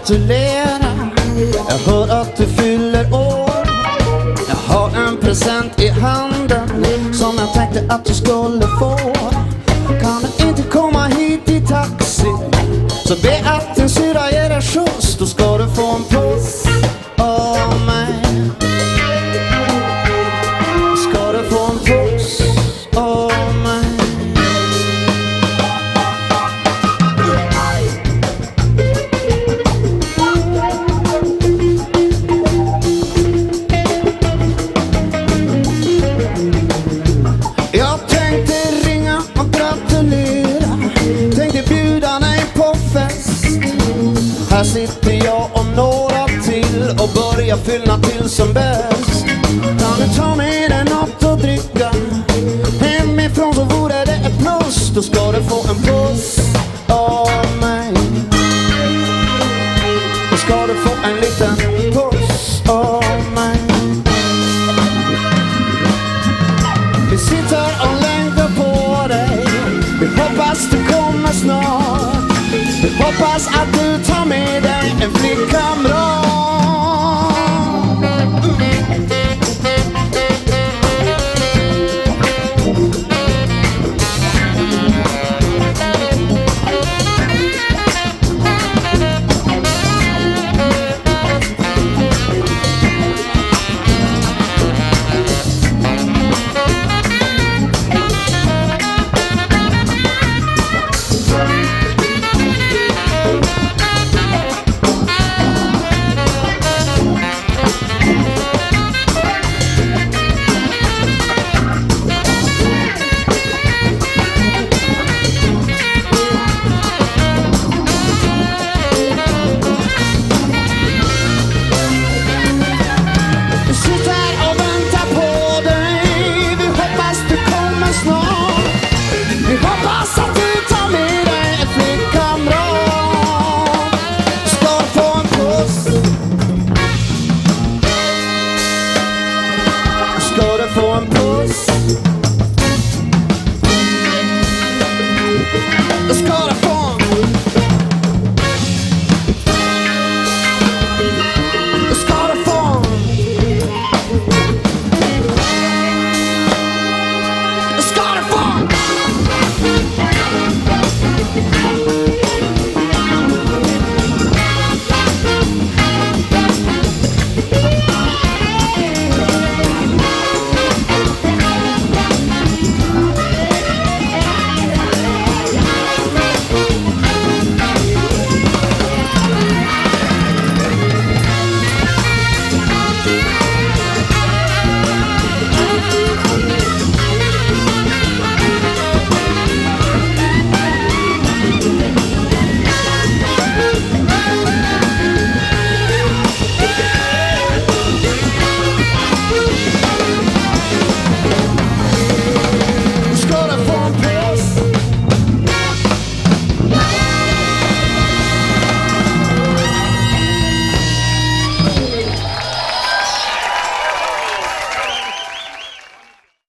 gratulera. Jag hör att du fyller år. Jag har en present i handen som jag tänkte att du skulle få. Kan du inte komma hit i taxi, så be att din syra ger dig skjuts. Då ska du få en puss av mig. Ska du få en puss av mig. Jag tänkte ringa och gratulera, tänkte bjuda dig på fest. Här sitter jag och några till och börjar fylla till som bäst. Kan du ta med dig något att dricka? Hemifrån så vore det ett plus. Då ska du få en puss av mig. Då ska du få en liten puss av mig. Vi sitter och längtar på dig. Vi hoppas du kommer snart. Vi hoppas att du tar med dig en flickkamrat. Få en puss